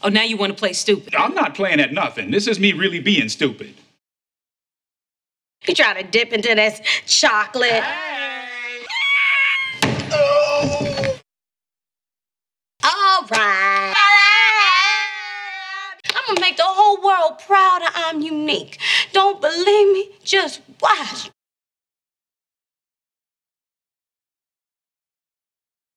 Oh, now you want to play stupid. I'm not playing at nothing. This is me really being stupid. You try to dip into this chocolate. Hey! Oh. All right. I'm gonna make the whole world proud that I'm unique. Don't believe me? Just watch.